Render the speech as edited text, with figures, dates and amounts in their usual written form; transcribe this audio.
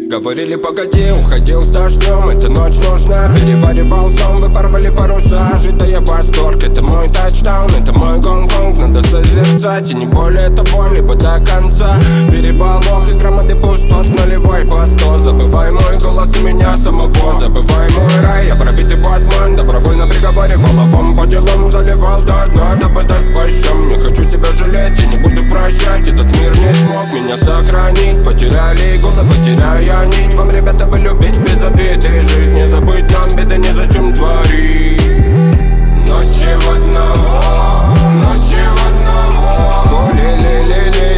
Говорили погоди, уходил с дождем, эта ночь нужна. Переваривал сон, вы порвали паруса. Ожидая восторг, это мой тачдаун, это мой Гонконг. Надо созерцать, и не более того, либо до конца. Переполох и громады пустот, нулевой по 100. Забывай мой голос и меня самого. Забывай мой рай, я пробитый Батман. Добровольно приговаривал, а вам по делам заливал до дна. Дабы дать по щам, не хочу себя жалеть и не буду прощать. Этот мир не смог меня сохранить. Потеряли головы, теряя нить. Вам, ребята, бы любить без обиды, жить, не забыть нам беды, незачем творить. Ночи в одного, ночи в одного. Хули-ли-ли-ли.